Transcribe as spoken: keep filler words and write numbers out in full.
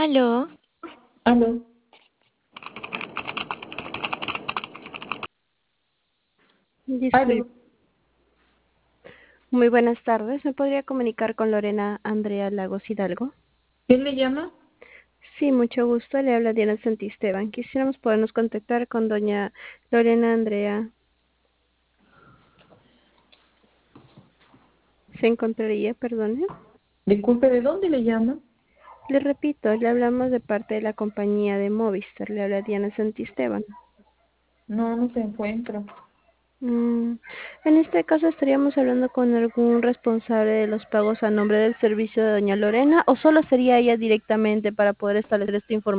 Aló, Aló, disculpe. aló. Muy buenas tardes. ¿Me podría comunicar con Lorena Andrea Lagos Hidalgo? ¿Quién le llama? Sí, mucho gusto. Le habla Diana Santisteban. Quisiéramos podernos contactar con doña Lorena Andrea. ¿Se encontraría, perdone? Disculpe, ¿de dónde le llama? Le repito, le hablamos de parte de la compañía de Movistar. Le habla Diana Santisteban. No, no se encuentra. Mm, en este caso estaríamos hablando con algún responsable de los pagos a nombre del servicio de doña Lorena, o solo sería ella directamente para poder establecer esta información.